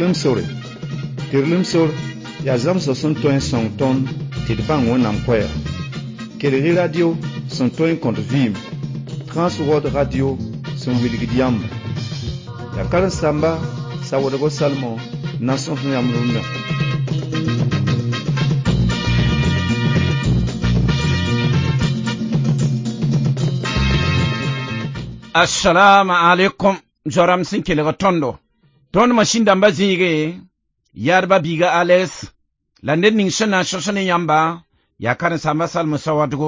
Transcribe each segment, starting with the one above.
Tirlim sore ya zam so son toin son ton ti de bang wonam kwaya Kelele radio son toin contre vim Trans World Radio son wilgidiam ya karan samba sa wodago salmo na son yamrunda Assalamu alaikum joram sin kelega tondo ton machine damba zige yarba biga ales lande ning shana shoshane yamba ya karan samba sal musawadugo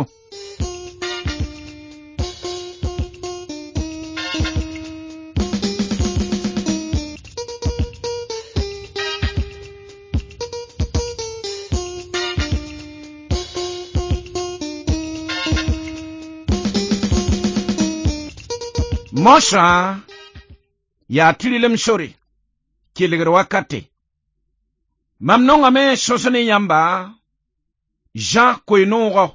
Mosha ya tulilem shori kiligro wakati mamnonga me shosone yamba Jean Koinoro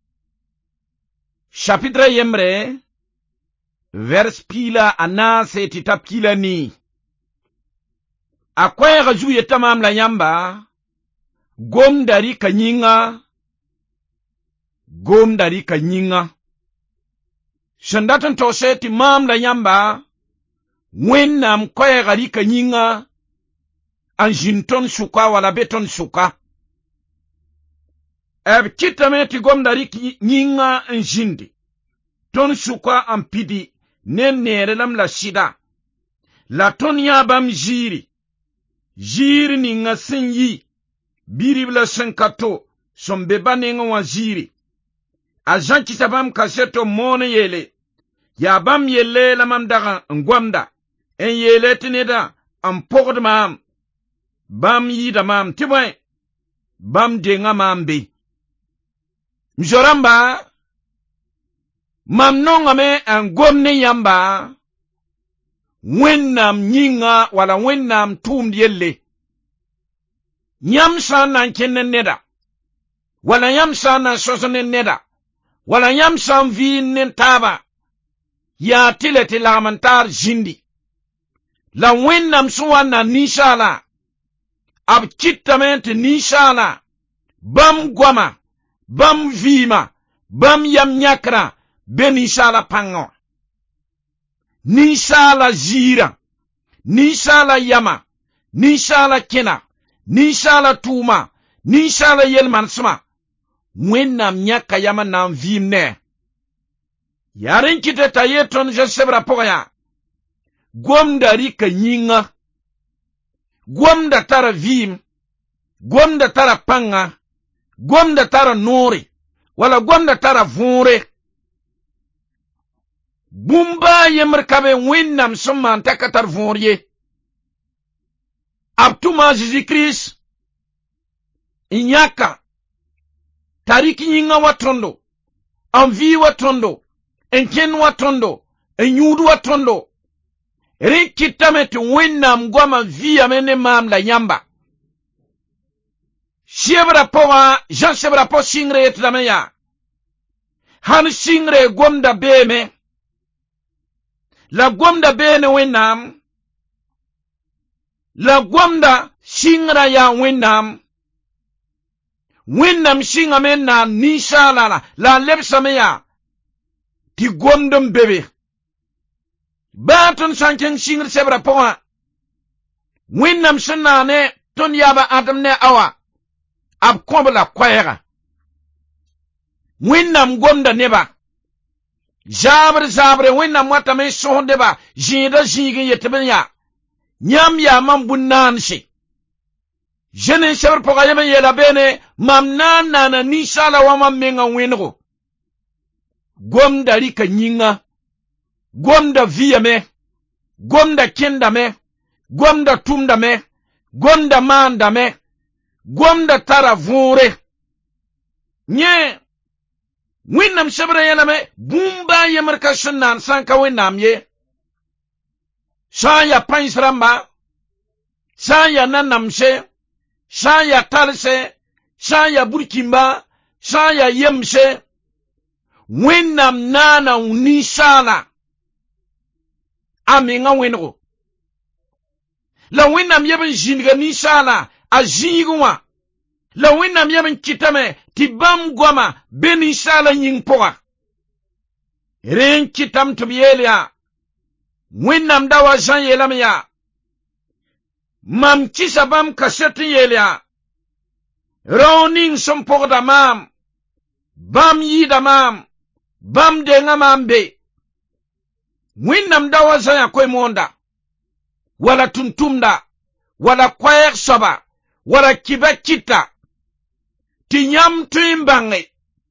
chapitre yembre vers pila anase titap pila ni akwaye gaju yetamam la yamba gom dari kanyinga Shandatan tose ti mam la yamba wennam kwaye gari kanyinga an jinton suka wala beton suka kitame ti gom dari nyinga an jindi ton suka an pidi nen nere lam la shida la ton yabam jiri ni nga sinyi biri bla senkato sombeba nenga wa jiri Ajanki sabam kaseto mone yele. Ya bam yele la mam daga ngwamda. En yele tineda ampogd mam. Bam yida mam tibwe. Bam denga mam be. Mjoramba. Mam nonga me ngwamne yamba. Wennam nyinga wala wennam tum yele. Nyamsa na nkenne neda. Wala nyamsa na sosone neda. Wala yam sam vi nen taba ya tileti la mantar jindi la wennam suwana nishala ab kitamente nishala bam gwama bam vima bam yam nyakra ben nishala pango nishala zira nishala yama nishala kena nishala tuma nishala yelman suma wennam nyaka yama nam vimne yaren kite tayeton je sebra poya gomda rika nyinga gomda tara vim gomda tara panga gomda tara nori wala gomda tara vure bumba yemerkabe wennam summan takatar vurye abtuma Jésus-Christ inyaka tariki nyinga watondo, anvi watondo, enken watondo, enyudu watondo. Rikitametu wena mgwama via mene mamla yamba. Shebra powa, Jean shebra po shingre etlameya. Han shingre gwamda beme. La gwamda bene wenam. La gwamda shingra ya wenam. Wennam shinga menna nishala la lebsameya ti gondom bebe baton sanken shingir sebra poa wennam shinna ne ton yaba adam ne awa ab kombla kwayega wennam gonda neba zabre wennam wata me sohonde ba jinda jigi yetbenya nyam ya mambunanshi Jene seber poka yeme yela bene mamnan nana nishala wama menga wengo. Gomda rika nyinga. Gomda via me. Gomda kenda me. Gomda tumda me. Gomda manda me. Gomda tara vure. Nye. Winnam sebra yela me. Bumba yemerka shunan sanka winnam ye. Shaya pansramba. Shaya nanamse. Shaya talse, shaya burkimba, shaya yemse, wennam nana unishala, aminga wengo. la wẽnnaam yeb n zĩndga ninsaala a zĩigẽ wã la wẽnnaam yeb n kɩtame tɩ bãmb goama be ninsaala yĩng pʋga rẽ n kɩtame tɩ b yeel yaa wẽnnaam da wa zã yeelame yaa mam kɩsa bãmb kaset n yeel yaa rao ning sẽn pʋgda maam bãmb yɩɩda maam bãmb denga maam be wẽnnaam da wa zã yaa koe-moonda wala tʋmtʋmda wala koɛɛg soaba wala kiba kɩta tɩ yãmb tõe n bãnge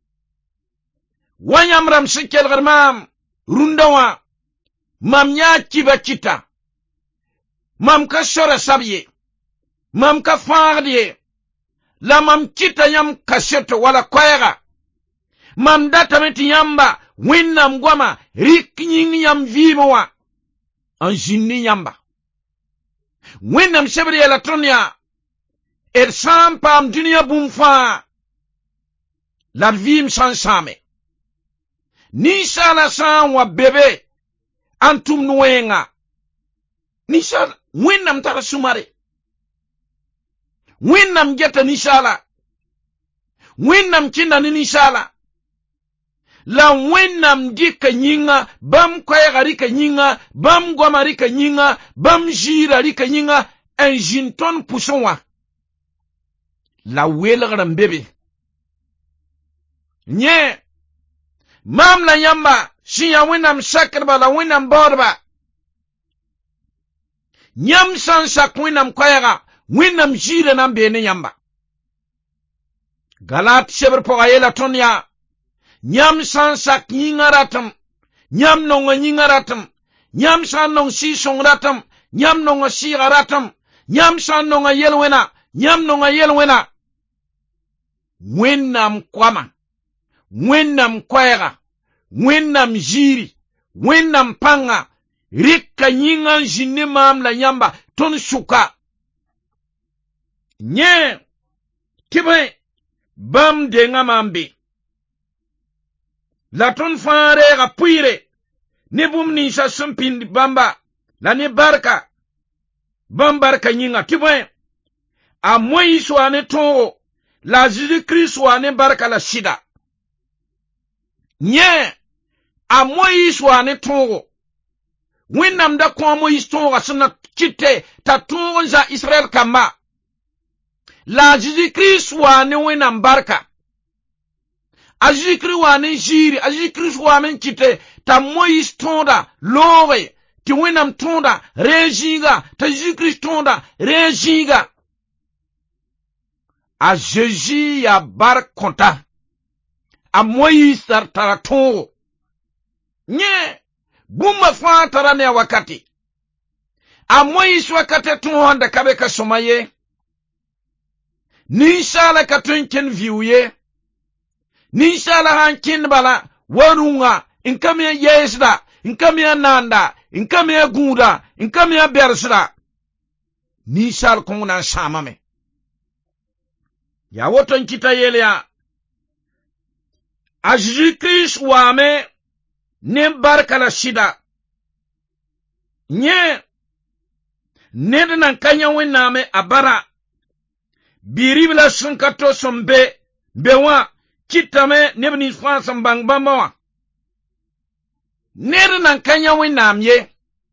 wa yãmb rãmb sẽn kelgd maam rũndã wã mam yãa kiba kɩta mam ka sora sab ye mam ka fãagd ye la mam kɩta yãmb kaseto wala koɛɛga mam datame tɩ yãmba wẽnnaam goama rɩk yĩng yãmb vɩɩmẽ wã n zĩnd ne yãmba wẽnnaam sebd yeela tõnd yaa d sã n paam dũniyã bũmb fãa la d vɩɩm sã n sãame ninsaala sã n wa bebe n tʋmd wẽnga ninsaal wẽnnaam tara sũmare wẽnnaam geta ninsaala wẽnnaam kẽnda ne ninsaala la wẽnnaam dɩka yĩnga bãmb koɛɛga rɩka yĩnga bãmb goama rɩka yĩnga bãmb zɩɩra rɩka yĩnga n zĩnd tõnd pʋsẽ wã la welgr n bebe yẽ maam la yãmba sẽn yaa wẽnnaam sakdba la wẽnnaam baoodba yãmb sã n sak wẽnnaam koɛɛga wẽnnaam zɩɩra na n bee ne yãmba galat sebr pʋga yeela tõnd yaa yãmb sã n sak yĩngã ratem yãmb nonga yĩngã ratem yãmb sã n nong sɩɩ-sõng ratem yãmb nonga sɩɩga ratem yãmb sã n nonga yel-wẽna yãmb nonga yel-wẽna wẽnnaam koama wẽnnaam koɛɛga wẽnnaam zɩɩri wẽnnaam pãnga rɩka yĩngã n zĩnd ne maam la yãmba tõnd sʋka yẽ tɩ bõe bãmb denga maam be la tõnd fãa reega pʋɩɩre ne bũmb ninsã sẽn pĩnd bãmba la ne barka bãmb barka yĩnga tɩ bõe a moyis wa ne tõogo la a Zeezi-Kirist wa ne barka la sɩda yẽ a moyis wa ne tõogo wẽnnaam da kõ a moyis tõoga sẽn na kɩte t'a tõog n za Israɛl kamba la a Zeezi-Kirist wa ne wẽnnaam barka a Zeezi-Kirist wa ne zɩɩri a Zeezi-Kirist wa me n kɩte t'a moyis tõoda looge tɩ wẽnnaam tõoda rẽ zĩiga t'a Zeezi-Kirist tõoda rẽ zĩiga a Zeezi yaa bark kõta a moyis tara tõogo yẽ bũmba fãa tara ne a wakate a moyis wakate tõoganda ka be ka sõma ye ninsaala ka tõe n kẽnd vɩʋʋ ye ninsaala sã n kẽnd bala wa rũngã n ka me a yɛɛsda n ka me a naanda n ka me a gũuda n ka me a bɛrsda ninsaal kõng na n sãamame yaa woto n kɩta yeel yaa a Zeezi-Kirist waame ne barka la sɩda yẽ ned nan ka yã wẽnnaame a bara bɩ la sẽn ka to sẽn be wã kɩtame neb nins fãa sẽn bãng bãmba wã ned nan ka yã wẽnnaam ye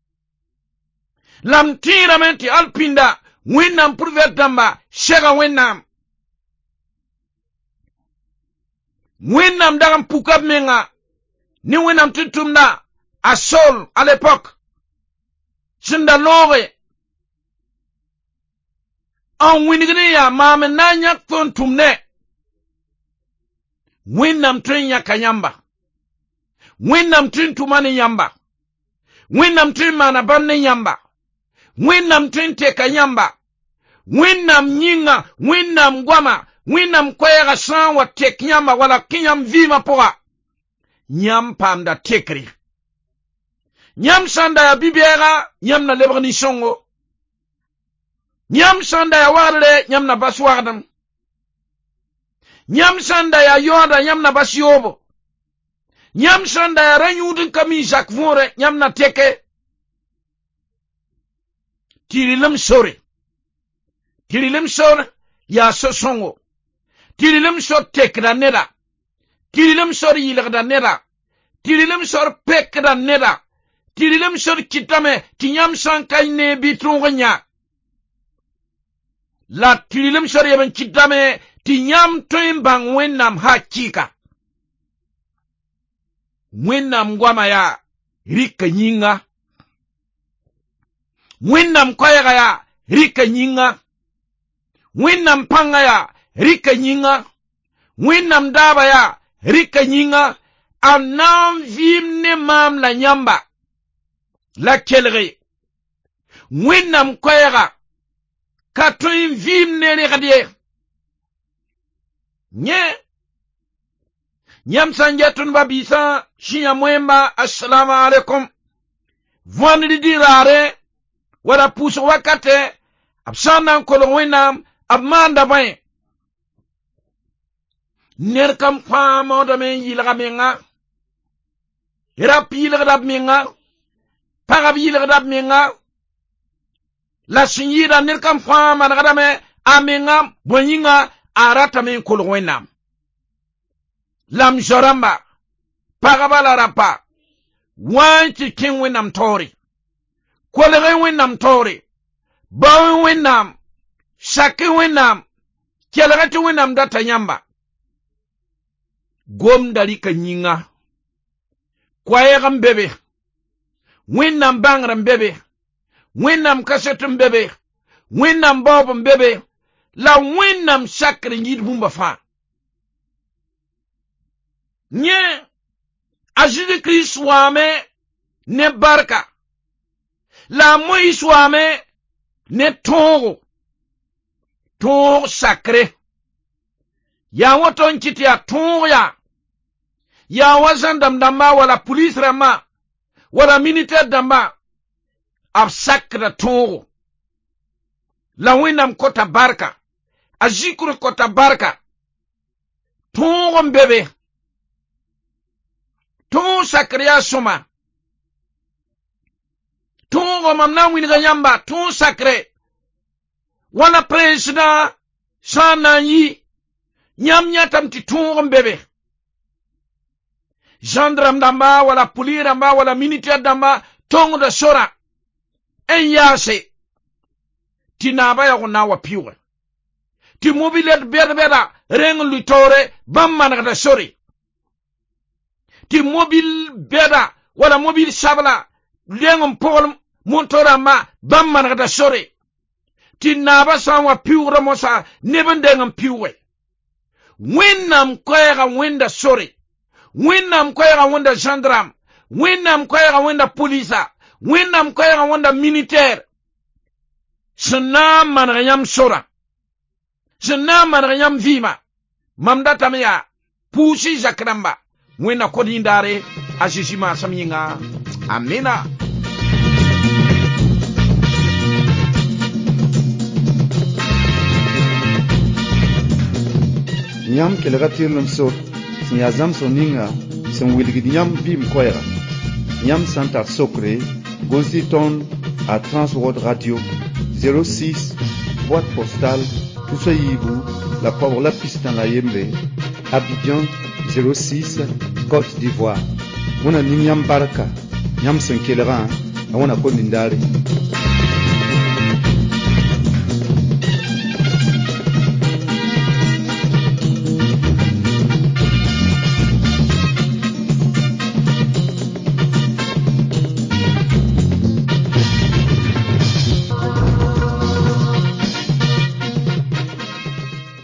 la m tẽedame tɩ al pĩnda wẽnnaam pʋrvɛt dãmba sɛga wẽnnaam wẽnnaam dag n puka b menga ne wẽnnaam tɩ tʋmda a Sol à l'époque sẽn da looge n wĩneg ne yaa maam n na n yãk tõnd tʋmdẽ wẽnnaam tõe n yãka yãmba wẽnnaam tõe n tʋma ne yãmba wẽnnaam tõe n maana bãmb ne yãmba wẽnnaam tõe n teka yãmba wẽnnaam yĩnga wẽnnaam goama wẽnnaam koɛɛga sã n wa tek yãmba wala kẽ yãmb vɩɩmã pʋga yãmb paamda tekre yãmb sã n da yaa bi-bɛɛga yãmb na lebg nin-sõngo yãmb sã n da yaa wagdre yãmb na bas wagdem yãmb sã n da yaa yaooda yãmb na bas yoobo yãmb sã n da yaa ra-yũud n ka mi zak võore yãmb na teke tirilim sor ya sosongo tirilim sor tekra neda tirilim sor yilgda neda tirilim sor pekda neda tirilim sor kitame tinyam sankay ne bitrungnya la tirilim sor yeben kitame tinyam toin bang wennam hakika wennam gwama ya rika nyinga wennam kwaya ya rika nyinga wennam panga ya rika nyinga wennam daba ya rika nyinga anam vimne mam la nyamba la kelre wennam kwaya katoin vimne rekadie nyam sanjatun babisa shiya mwemba assalamu alaikum vwani dirare wala puso wakate absana kolo wenam abmanda bae nerkam famo da men yilga menga rapi yilga menga pagab yilga menga la sinyira nerkam fama da me amenga bonyinga arata men kolo wenam lam joramba pagabala rapa wanchi king wenam tori kolere wenam tori bawe wenam shaki wenam kelagati wenam data nyamba gom dalika nyinga kwayegam bebe wenam bangram bebe wenam kasetum bebe wenam bobum bebe la wenam shakri nyid bumba fa nye ajidi Christ wame ne barka la Moïse wame ne tongo sacré ya waton kiti ya tongo ya wazan damba wala police rama wala militaire damba ab sacre tongo la winam kota barka ajikuru kota barka tongo mbebe ton sakriya soma ton mamna winiga nyamba ton sakre wala president sana yi nyam nyatam ti ton bebe gendarme damba wala police damba wala militaire damba ton da sora en yase tinaba ya gona wa piwa ti mobilet beda reng lutore bamman da sori ti mobil beda wala mobil sabla lengum pol montora ma bamman da sore ti naba sanwa piwra mosa nebendengam piwe wennam koyga wenda sore wennam koyga wenda gendarme wennam koyga wenda polisa wennam koyga wenda militaire snam man yam sora snam man yam vima mamda tamya pusi zakramba wena kodindare asisima samyinga amina nyam kelagatir lamso sinyazam soninga sen wilgid nyam bim koyra nyam santa sokre goziton à Transworld Radio 06 boîte postale Toussaïbou la pauvre la piste dans la Yembe Abidjan 06 Côte d'Ivoire. Mona ninyam baraka nyam senkelera na wana kondindare